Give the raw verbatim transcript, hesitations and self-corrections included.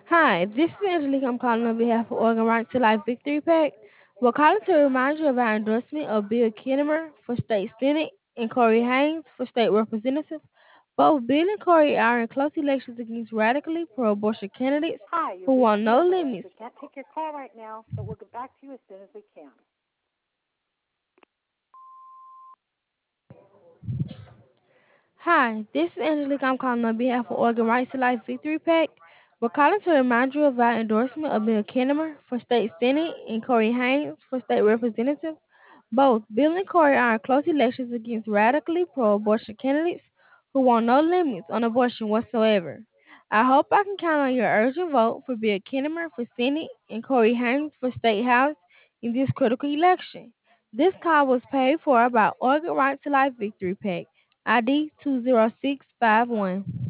Hi, this is Angelique. I'm calling on behalf of Oregon Right to Life Victory Pack. We're calling to remind you of our endorsement of Bill Kinnemer for State Senate and Corey Haynes for State Representative. Both Bill and Corey are in close elections against radically pro-abortion candidates Hi, you've who reached want no Canada. limits. We can't take your call right now, but we'll get back to you as soon as we can. Hi, this is Angelique. I'm calling on behalf of Oregon Right to Life Victory Pack. We're calling to remind you of our endorsement of Bill Kinnemer for State Senate and Corey Haynes for State Representative. Both Bill and Corey are in close elections against radically pro-abortion candidates who want no limits on abortion whatsoever. I hope I can count on your urgent vote for Bill Kinnemer for Senate and Corey Haynes for State House in this critical election. This call was paid for by Oregon Right to Life Victory Pack, I D two zero six five one.